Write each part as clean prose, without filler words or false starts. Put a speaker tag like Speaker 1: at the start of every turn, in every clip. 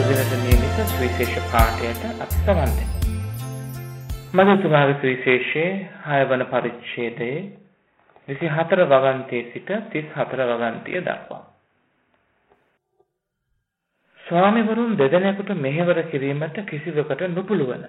Speaker 1: ඉරුදිනට නියමිත සුවිශේෂ පාඨයට අපි සවන් දෙමු. මනුතුමාගේ සුවිශේෂයේ 6 වන පරිච්ඡේදයේ 24 වගන්තියේ සිට 34 වගන්තිය දක්වා. ස්වාමීවරුන් දෙදෙනෙකුට මෙහෙවර කිරීමට කිසිවකට නොපුළුවන.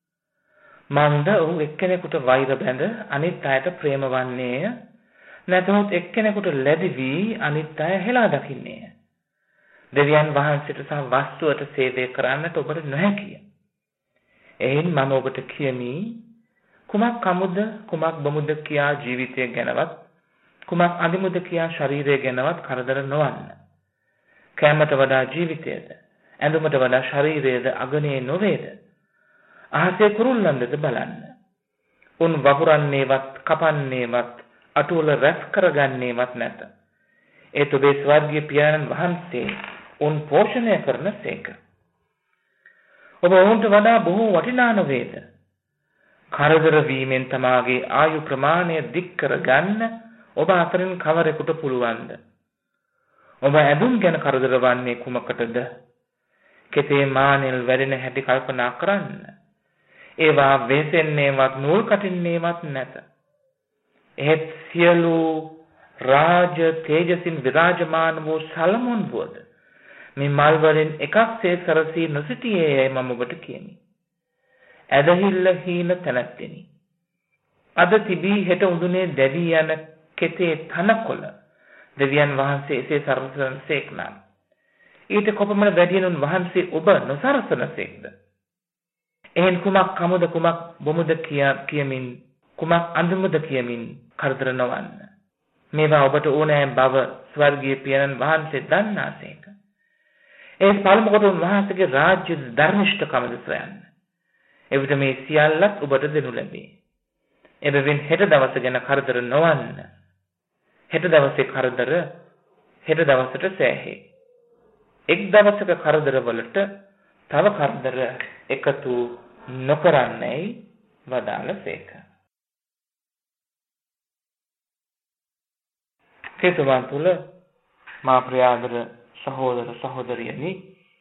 Speaker 1: මන්ද ඔහු එක්කෙනෙකුට වෛර බැඳ අනිත් අයට ප්‍රේම වන්නේය. නැතහොත් එක්කෙනෙකුට ලැබි වී අනිත් අය හෙලා දකින්නේය. දෙවියන් වහන්සේට සහ වස්තුවට සේවය කරන්නට ඔබට නොහැකිය. එයින් මම ඔබට කියමි, කුමක් කමුද කුමක් බමුද කියා ජීවිතය ගැනවත් කුමක් අඳිමුද කියා ශරීරය ගැනවත් කරදර නොවන්න. කැමත වඩා ජීවිතයද ඇඳුමට වඩා ශරීරයද අගනේ නොවේද? අහසේ කුරුල්ලන්දද බලන්න. උන් වපුරන්නේවත් කපන්නේවත් අටුවල රැස් කරගන්නේවත් නැත. ඒ ඔබේ ස්වර්ගීය පියාණන් වහන්සේ උන් පෝෂණය කරන සේක. ඔබ ඔවුන්ට වඩා බොහෝ වටිනා නොවේද? කරදර වීමෙන් තමාගේ ආයු ප්‍රමාණය දික් කරගන්න ඔබ අතරින් කවරෙකුට පුළුවන්ද? ඔබ ඇඳුම් ගැන කරදර වන්නේ කුමකටද? කෙතේ මානෙල් වැඩෙන හැටි කල්පනා කරන්න. ඒවා වෙසෙන්නේවත් නූල් කටින්නේවත් නැත. එහෙත් සියලු රාජ තේජසින් විරාජමාන වූ සලමොන් වුවද මේ මල් වලින් එකක්සේ සරසී නොසිටියේයි මම ඔබට කියමි. ඇදහිල්ල හීන තැනැත්තෙනි. අද තිබී හෙට උඳුනේ දැවි යන කෙතේ තනකොළ දෙවියන් වහන්සේ එසේ සරසනසේක් නම් ඊට කොපමණ වැඩියනුන් වහන්සේ ඔබ නොසරසනසේක්ද? එහෙන් කුමක් කමුද කුමක් බොමුද කියමින් කුමක් අඳුමුද කියමින් කරදර නොවන්න. මේවා ඔබට ඕනෑ බව ස්වර්ගීය පියාණන් වහන්සේ දන්නාසේක. ඒ පළමු කොට උන්වහන්සේගේ රාජ්‍ය ධර්මිෂ්ඨකමද සොයන්න. එවිට මේ සියල්ලත් ඔබට දෙනු ලැබේ. එබැවින් හෙට දවස ගැන කරදර නොවන්න. හෙට දවසේ කරදර හෙට දවසට සෑහේ. එක් දවසක කරදර වලට තව කරදර එකතු නොකරන්නයි වදාළසේක. තෙතුමන් තුල මා ප්‍රියාදර සහෝදර සහෝදරියනි,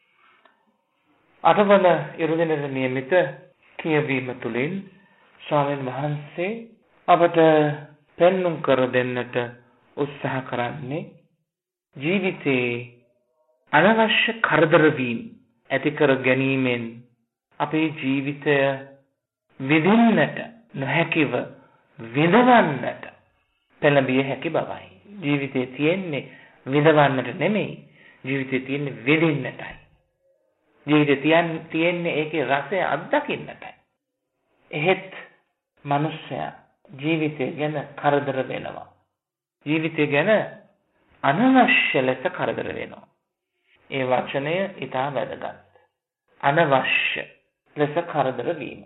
Speaker 1: අටවන ඉරුදිනට නියමිත කියවීම තුළින් ස්වාමීන් වහන්සේ අපට පෙන්눔 කර දෙන්නට උත්සාහ කරන්නේ ජීවිතේ අනවශ්‍ය කරදර වීම ඇති කර ගැනීමෙන් අපේ ජීවිතය විඳින්නට නොහැකිව විඳවන්නට පෙළඹිය හැකි බවයි. ජීවිතේ තියෙන්නේ විඳවන්නට නෙමෙයි, ජීවිතේ තියෙන්නේ විඳින්නටයි. ජීවිතේ තියෙන්නේ ඒකේ රසය අත්දකින්නටයි. එහෙත් මනුස්සයා ජීවිතය ගැන කරදර වෙනවා. ජීවිතය ගැන අනවශ්‍ය ලෙස කරදර වෙනවා. ඒ වචනය ඉතා වැදගත්. අනවශ්‍ය ලෙස කරදර වීම.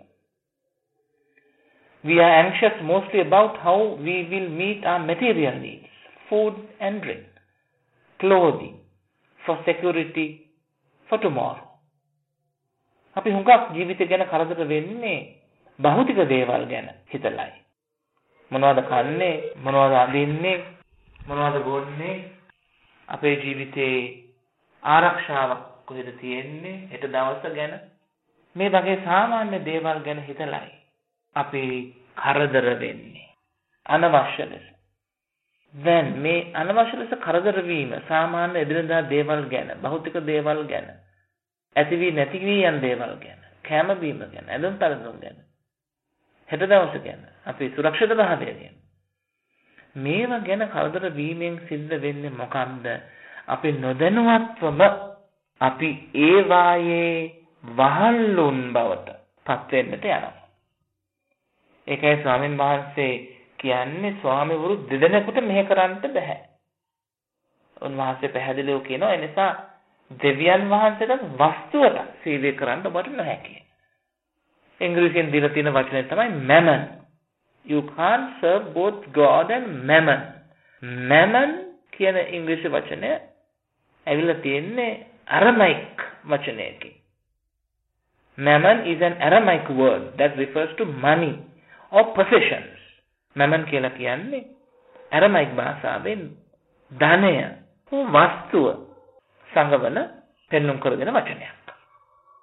Speaker 1: We are anxious mostly about how we will meet our material needs, food and drink, clothing, for security, for tomorrow. අපි හුඟක් ජීවිතය ගැන කරදර වෙන්නේ භෞතික දේවල් ගැන හිතලයි. මොනවද කන්නේ, මොනවද අඳින්නේ, මොනවද බොන්නේ, අපේ ජීවිතේ ආරක්ෂාවක් කොහෙද තියෙන්නේ, හෙට දවස ගැන, මේ වගේ සාමාන්‍ය දේවල් ගැන හිතලයි අපි කරදර වෙන්නේ අනවශ්‍ය ලෙස. දැන් මේ අනවශ්‍ය ලෙස කරදර වීම සාමාන්‍ය එදිනදා දේවල් ගැන, භෞතික දේවල් ගැන, ඇති වී නැති වී යන දේවල් ගැන, කැම බීම ගැන, ඇඳුම් පැළඳුම් ගැන, හෙට දවස ගැන, අපි සුරක්ෂිත භාවය ගැන, මේවා ගැන කරදර වීමෙන් සිද්ධ වෙන්නේ මොකක්ද? අපි නොදැනුවත්වම අපි ඒ වායේ වහල්ලුන් බවට පත් වෙන්නට යනවා. ඒකයි ස්වාමීන් වහන්සේ කියන්නේ ස්වාමීවරු දෙදෙනෙකුට මෙහෙ කරන්න බෑ. උන්වහන්සේ පැහැදිලිව කියනවා ඒ නිසා දෙවියන් වහන්සේට වස්තුවට සේවය කරන්න ඔබට නොහැකියි. ඉංග්‍රීසියෙන් දීලා තියෙන වචනේ තමයි mammon. You can't serve both God and mammon. mammon කියන ඉංග්‍රීසි වචනය ඇවිල්ලා තියෙන්නේ Aramaic වචනයකින්. mammon is an Aramaic word that refers to money or possessions. mammon කියලා කියන්නේ Aramaic භාෂාවෙන් ධනය, වස්තුව සංගවන පෙන්눔 කරගෙන වචනයක්.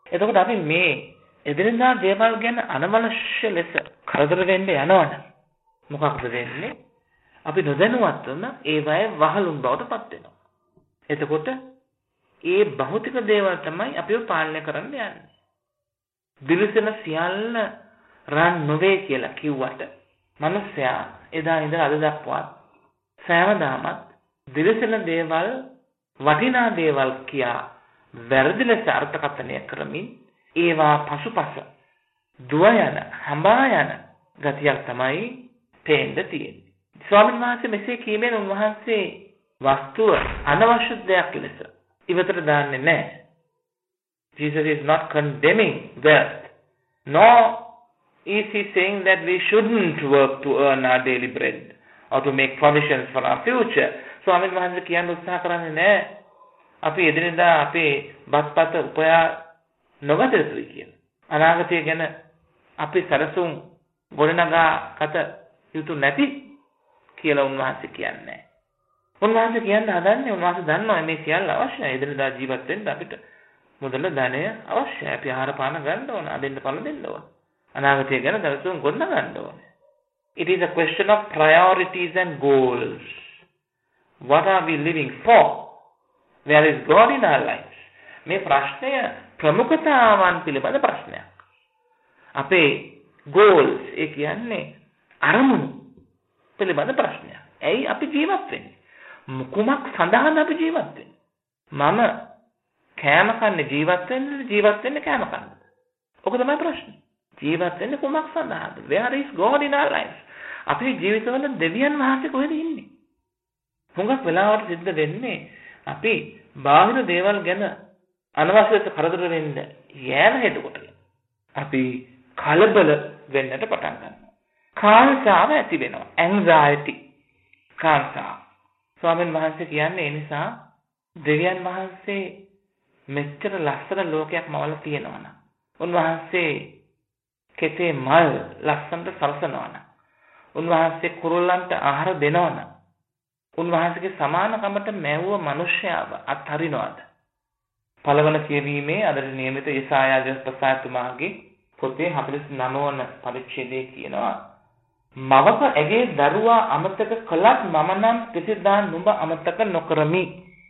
Speaker 1: එතකොට අපි මේ එදිනෙදා දේවල් ගැන අනවශ්‍ය ලෙස කරදර වෙන්න යනවනම් මොකක්ද වෙන්නේ? අපි නොදැනුවත්වම ඒවයේ වහලුන් බවට පත් වෙනවා. එතකොට ඒ භෞතික දේවල් තමයි අපිව පාලනය කරන්න යන්නේ. දිලිසෙන සියල්ල රන් නොවේ කියලා කිව්වට මිනිස්සයා එදා ඉඳලා අද දක්වා සෑමදාමත් දිලිසෙන දේවල් වටිනා දේවල් කියා වැරදි ලෙස අර්ථකථනය කරමින් ඒවා පසුපස දුව යන හඹා යන ගතියක් තමයි පේන්න තියෙන්නේ. ස්වාමීන් වහන්සේ මෙසේ කීමෙන් උන්වහන්සේ වස්තුව අනවශ්‍ය දෙයක් ලෙස ඉවතට දාන්නේ නැහැ. Jesus is not condemning wealth, nor is he saying that we shouldn't work to earn our daily bread or to make provisions for our future. ස්වාමීන් වහන්සේ කියන්න උත්සාහ කරන්නේ නැහැ අපි එදිනෙදා අපේ බත්පත් උපයා නොගත යුතුයි කියලා. අනාගතය ගැන අපි සැලසුම් ගොඩනගා ගත යුතු නැති කියලා උන්වහන්සේ කියන්නේ. උන්වහන්සේ කියන්න හදන්නේ උන්වහන්සේ දන්නවා මේ සියල්ල අවශ්‍යයි. එදිනෙදා ජීවත් වෙන්න අපිට මුදල ධනය අවශ්‍යයි. අපි ආහාර පාන ගන්න ඕන, අදින්න පළ දෙන්න ඕන. අනාගතය ගැන සැලසුම් ගොඩනගන්න ඕන. It is a question of priorities and goals. What are we living for? Where is God in our lives? මේ ප්‍රශ්නය ප්‍රමුඛතාවන් පිළිබඳ ප්‍රශ්නයක්. අපේ goals ඒ කියන්නේ අරමුණු පිළිබඳ ප්‍රශ්නයක්. ඇයි අපි ජීවත් වෙන්නේ? කුමක් සඳහාද අපි ජීවත් වෙන්නේ? මම කෑම කන්නේ ජීවත් වෙන්නේ කෑම කන්නද? ඔක තමයි ප්‍රශ්නේ. ජීවත් වෙන්නේ කුමක් සඳහාද? Where is God in our lives? අපේ ජීවිතවල දෙවියන් වහන්සේ කොහෙද ඉන්නේ? හුඟක් වෙලාවට සිද්ධ වෙන්නේ අපි බාහිර දේවල් ගැන අනවශ්‍ය කරදර වෙන්න යෑම හේතු කොටගෙන අපි කලබල වෙන්නට පටන් ගන්නවා. කාංසාව ඇති වෙනවා. anxiety කාංසාව. ස්වාමීන් වහන්සේ කියන්නේ ඒ නිසා දෙවියන් වහන්සේ මෙච්චර ලස්සන ලෝකයක් මවලා තියෙනවා නම් උන්වහන්සේ කෙතේ මල් ලස්සනට සරසනවා නම් උන්වහන්සේ කුරුල්ලන්ට ආහාර දෙනවා නම් උන්වහන්සේගේ සමානකමට මැවුව මිනිස්යාව අත්හරිනවද? පළවන කියවීමේ අද නියමිත යසායා ජස්පසාතුමාගේ පොතේ 49 වන පරිච්ඡේදයේ කියනවා මවක ඇගේ දරුවා අමතක කළත් මම නම් කිසිදා නුඹ අමතක නොකරමි.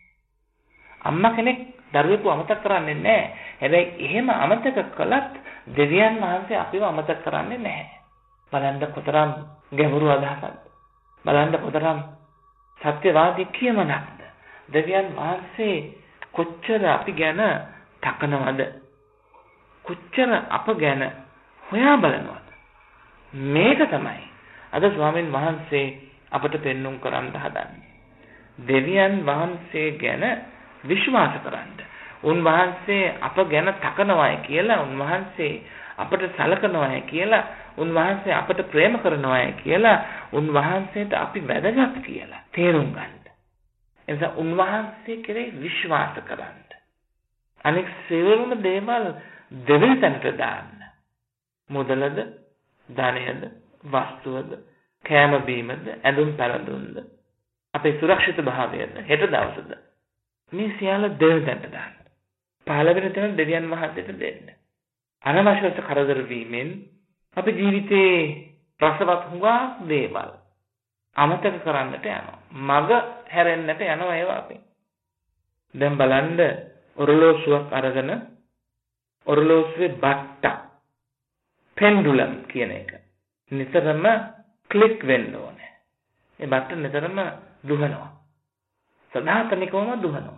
Speaker 1: අම්මා කෙනෙක් දරුවෙකු අමතක කරන්නේ නැහැ. හැබැයි එහෙම අමතක කළත් දෙවියන් වහන්සේ අපිව අමතක කරන්නේ නැහැ. බලන්න කොතරම් ගැඹුරු අදහසක්ද. බලන්න කොතරම් සත්‍යවාදී කියමනක්ද. දෙවියන් වහන්සේ කොච්චර අපි ගැන තකනවද? කොච්චර අප ගැන හොයා බලනවද? මේක තමයි අද ස්වාමීන් වහන්සේ අපට පෙන්눔 කරන්න හදන්නේ. දෙවියන් වහන්සේ ගැන විශ්වාස කරන්න. උන්වහන්සේ අප ගැන තකනවායි කියලා, උන්වහන්සේ අපට සලකනවායි කියලා, උන්වහන්සේ අපට ප්‍රේම කරනවායි කියලා, උන්වහන්සේට අපි වැදගත් කියලා තේරුම් ගන්න. එනිසා උන්වහන්සේ කෙරෙහි විශ්වාස කරන්න. අනෙක් සියලුම දේවල් දෙවියන්ට දාන්න. මුදලද, ධනයද, වස්තුවද, කෑම බීමද, ඇඳුම් පැළඳුම්ද, අපේ සුරක්ෂිත භාවයද, හෙට දවසද මේ සියල්ල දෙවියන්ට දාන්න. පළවෙනි තැන දෙවියන් වහන්සේට දෙන්න. අනවශ්‍ය කරදර වීමෙන් අපේ ජීවිතේ රසවත් හුඟා දේවල් අමතක කරන්නට යනවා. මග හැරෙන්නට යනවා ඒවා අපි. දැන් බලන්න ඔරලෝසුවක් අරගෙන ඔරලෝසුවේ බට්ට පෙන්ඩුලම් කියන එක නිතරම ක්ලික් වෙන්න ඕනේ. ඒ බට්ට නිතරම දුවනවා. සදාතනිකවම දුවනවා.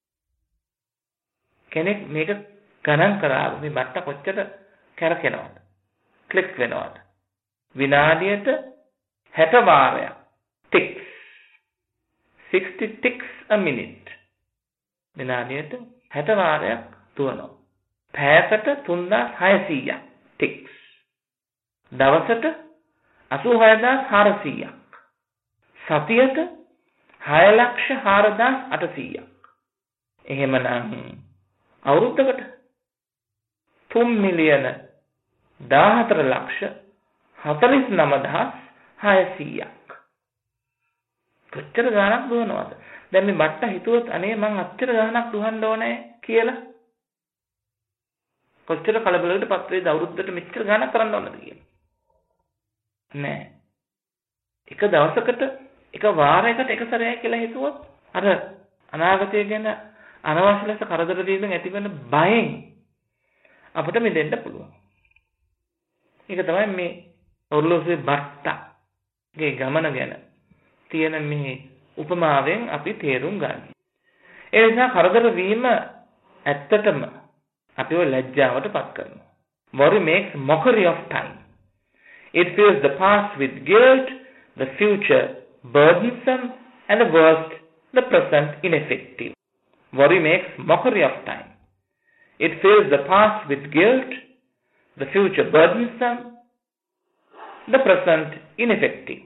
Speaker 1: කෙනෙක් මේක ගණන් කරා මේ බට්ට කොච්චර කැරකෙනවද? ක්ලික් වෙනවද? විනාඩියට 60 වාරයක්. ticks 60 ticks a minute. විනාඩියට 60 වාරයක් දුවනවා. පැයකට 3600ක් ticks. දවසට 86400ක්. සතියට 6,04,800ක්. එහෙමනම් අවුරුද්දකට 3,14,49,600ක්. කොච්චර ගාණක් දුවනවද? දැන් මේ බට්ට හිතුවොත් අනේ මං අච්චර ගාණක් දුවන්න ඕනේ කියලා. කොච්චර කලබලකටපත් වෙයිද අවුරුද්දට මෙච්චර ගාණක් කරන්න ඕනද කියලා. නෑ. එක දවසකට එක වාරයකට එක සැරයක් කියලා හිතුවොත් අර අනාගතය ගැන අනවශ්‍ය ලෙස කරදර වීමෙන් ඇතිවන බයෙන් අපිට මිදෙන්න පුළුවන්. ඒක තමයි මේ ඔර්ලෝසුවේ බට්ටගේ ගමන ගැන තියෙන මේ උපමාවෙන් අපි තේරුම් ගන්න. ඒ නිසා කරදර වීම ඇත්තටම අපිව ලැජ්ජාවට පත් කරනවා. Worry makes mockery of time. It fills the past with guilt, the future burdensome, and the worst, the present ineffective. Worry makes mockery of time. It fills the past with guilt, the future burdensome, the present ineffective.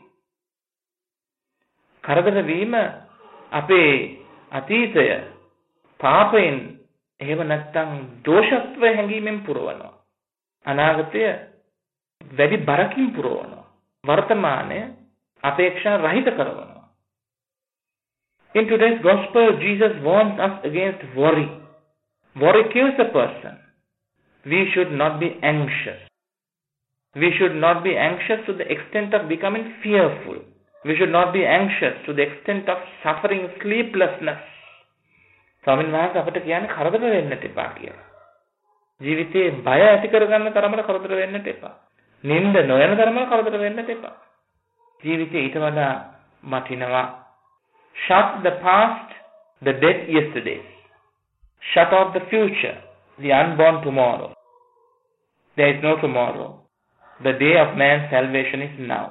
Speaker 1: කරදර වීම අපේ අතීතය පාපයෙන් එහෙම නැත්නම් දෝෂත්ව හැඟීමෙන් පුරවනවා. අනාගතය වැඩි බරකින් පුරවනවා. වර්තමානය අපේක්ෂා රහිත කරනවා. In today's gospel, Jesus warns us against worry. Worry kills a person. We should not be anxious. We should not be anxious to the extent of becoming fearful. We should not be anxious to the extent of suffering sleeplessness. ස්වාමීන් වහන්සේ අපිට කියන්නේ කරදර වෙන්නට එපා කියලා. ජීවිතේ බය ඇති කරගන්න තරමට කරදර වෙන්නට එපා. නිින්ද නොයන තරමට කරදර වෙන්නට එපා. ජීවිතේ ඊට වඩා වටිනවා. Shut the past, the dead yesterdays. Shut out the future, the unborn tomorrow. There is no tomorrow. The day of man's salvation is now.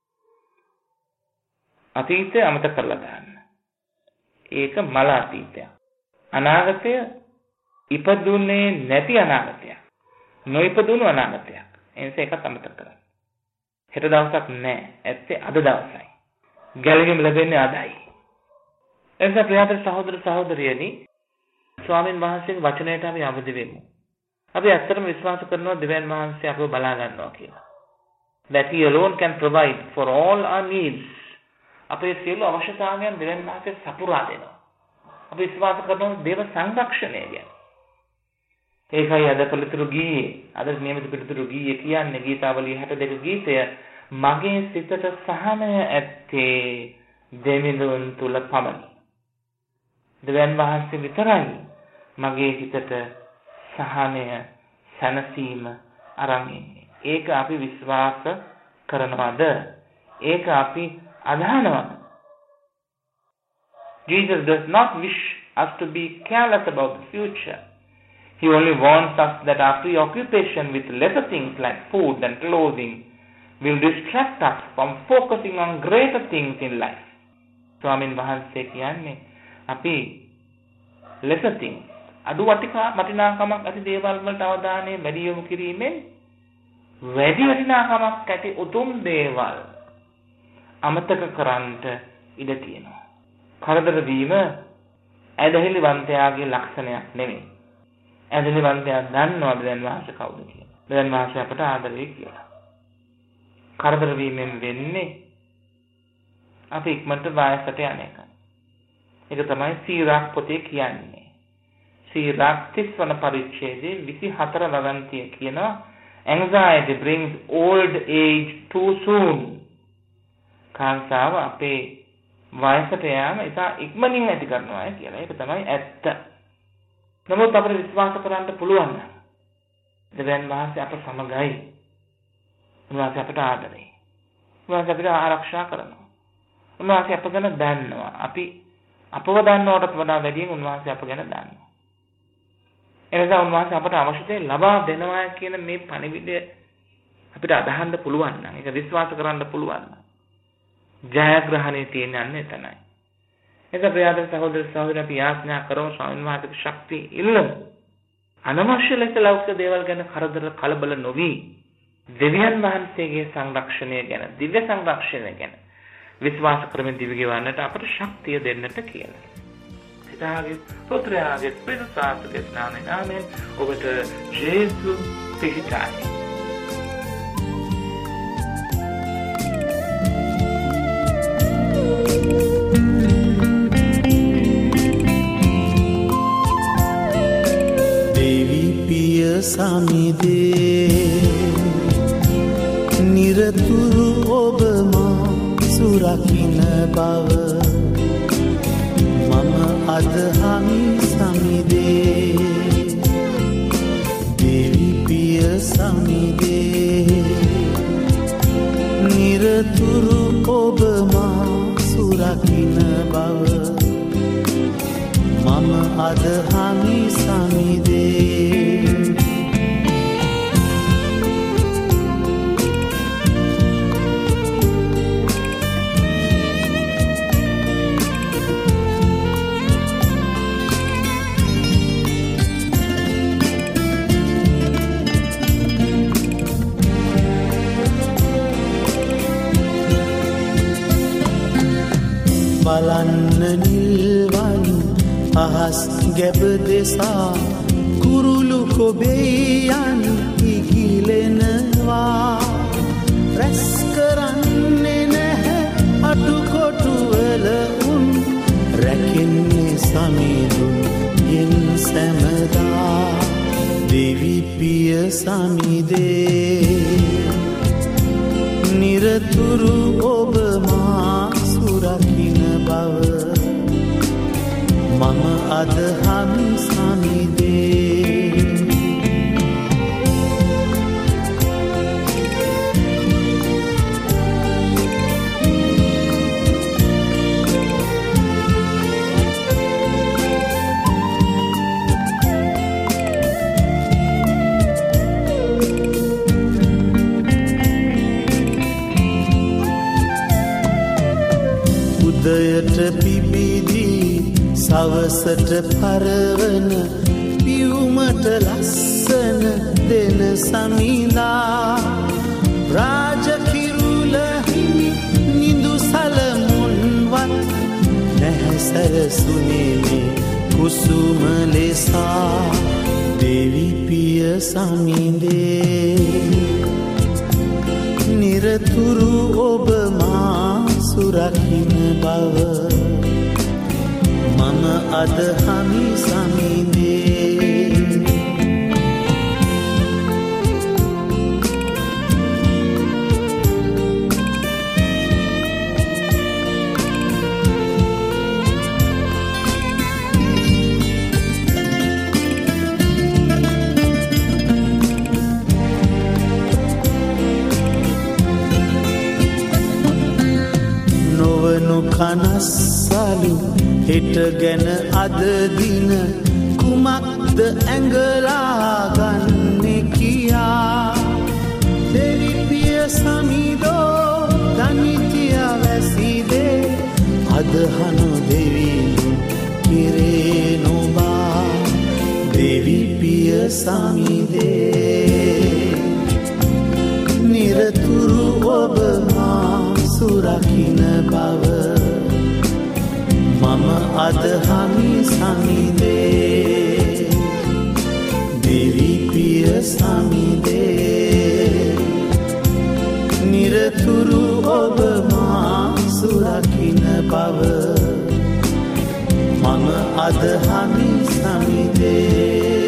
Speaker 1: අතීතය අමතක කරලා දාන්න. ඒක මල අතීතයක්. අනාගතය ඉපදුනේ නැති අනාගතයක්. නොඉපදුණු අනාගතයක්. ඒ නිසා ඒකත් අමතක කරන්න. හෙට දවසක් නැහැ. ඇත්තේ අද දවසයි. ගැලවීම ලැබෙන්නේ අදයි. එනිසා ප්‍රියතර සහෝදර සහෝදරියනි, ස්වාමීන් වහන්සේගේ වචනයට අපි අවදි වෙමු. අපි ඇත්තටම විශ්වාස කරනවා දෙවියන් වහන්සේ අපව බලා ගන්නවා කියලා. That he alone can provide for all our needs. අපේ සියලු අවශ්‍යතාවයන් දෙවියන් වහන්සේ සපුරා දෙනවා. අපි විශ්වාස කරනවා දේව සංරක්ෂණය ගැන. ඒකයි අද පිළිතුරු ගීයේ, අද නියමිත පිළිතුරු ගීයේ කියන්නේ ගීතාවලිය 62 ගීතය, මගේ සිතට සහනය ඇත්තේ දෙවිඳුන් තුල පමණි. දෙවියන් වහන්සේ විතරයි මගේ හිතට සහනය, සැනසීම අරන් ඉන්නේ. ඒක අපි විශ්වාස කරනවද? ඒක අපි අදහනවද? Jesus does not wish us to be careless about the future. He only wants us that our preoccupation with lesser things like food and clothing will distract us from focusing on greater things in life. ස්වාමීන් වහන්සේ කියන්නේ අපි lesser things, අඩු වටිනාකමක් ඇති දේවල් වලට අවධානය වැඩි යොමු කිරීමෙන් වැඩි වටිනාකමක් ඇති උතුම් දේවල් අමතක කරන්නට ඉඩ තියෙනවා. කරදර වීම ඇදහිලිවන්තයාගේ ලක්ෂණයක් නෙමෙයි. ඇදහිලිවන්තයා දන්නවා දෙවියන් වහන්සේ කවුද කියලා. දෙවියන් වහන්සේ අපට ආදරේ කියලා. කරදර වීමෙන් වෙන්නේ අපි ඉක්මනට වායසට යන එක. ඒක තමයි සීරාක් පොතේ කියන්නේ. සීරාක් 30 වන පරිච්ඡේදයේ 24 වගන්තිය කියනවා, anxiety brings old age too soon. කාන්තාව අපේ වයසට යාම ඉතා ඉක්මනින් ඇති කරනවා කියලා. ඒක තමයි ඇත්ත. නමුත් අපිට විශ්වාස කරන්න පුළුවන් නම් දෙවියන් වහන්සේ අප සමගයි. උන්වහන්සේ අපට ආදරේ. උන්වහන්සේ අපිට ආරක්ෂා කරනවා. උන්වහන්සේ අප ගැන දන්නවා. අපි අපව දන්නවටත් වඩා වැඩියෙන් උන්වහන්සේ අප ගැන දන්නවා. එනිසා උන්වහන්සේ අපට අවශ්‍ය දේ ලබා දෙනවා කියන මේ පණිවිඩය අපිට අදහන්න පුළුවන් නම්, ඒක විශ්වාස කරන්න පුළුවන් නම් ජයග්‍රහණය තියෙන්නේ එතනයි. ඒක ප්‍රියතර සහෝදර සහෝදරයන්, අපි යාඥා කරමු ස්වාමීන් වහන්සේගේ ශක්තිය ඉල්ලමු. අනවශ්‍ය ලෙස ලෞකික දේවල් ගැන කරදර කලබල නොවි දෙවියන් වහන්සේගේ සංරක්ෂණය ගැන, දිව්‍ය සංරක්ෂණය ගැන විශ්වාස කරමින් දිවි ගෙවන්නට අපට ශක්තිය දෙන්නට කියලා. පිතාගේ පුත්‍රයාගේ පිරිසාගේ නාමයෙන් ආමෙන්. ඔබට ජේසු පිහිටයි.
Speaker 2: देवी පිය සමිදේ නිරතුරු ඔබ මා සුරකින්න බව මම අද හමි සමිදේ දෙවි පිය සමිදේ නිරතුරු ඔබ මා සුරකින්න බව මම අද හමි සමිදේ බලන්න නිල්වන් අහස් ගැබ දෙසා කුරුළු කොබෙයන් ඉගිලෙනවා රැස් කරන්නේ නැහැ අටුකොටුවල උන් රැකෙන්නේ සමිඳුන් යෙන් සැමදා දෙවි පිය සමිදේ නිරතුරු ඔබ මා සුරකින්න බව මම අද හමි සමිදේ උදයට පිබිදී සවසට පරවන පියුමට ලස්සන දෙන සමිලා රාජකිරුල හිමි නිදු සලමුන්වත් නැහැ සරසුනේ කුසුම ලෙසා දෙවි පිය සමිදේ නිරතුරු ඔබ මා සුරකින්න බව මම අද හමි සමිදේ නොවනු කනස්සලු හෙට ගැන අද දින කුමක්ද ඇඟලා ගන්නේ කියා දෙවි පිය සමිදෝ දනිතිය වැසිදේ අදහන දෙවිලු කිරේ නොබා දෙවි පිය සමිදේ නිරතුරු ඔබ මා සුරකින්න බව මම අද හමි සමිදේ දෙවි පිය සමිදේ නිරතුරු ඔබ මා සුරකින්න බව මම අද හමි සමිදේ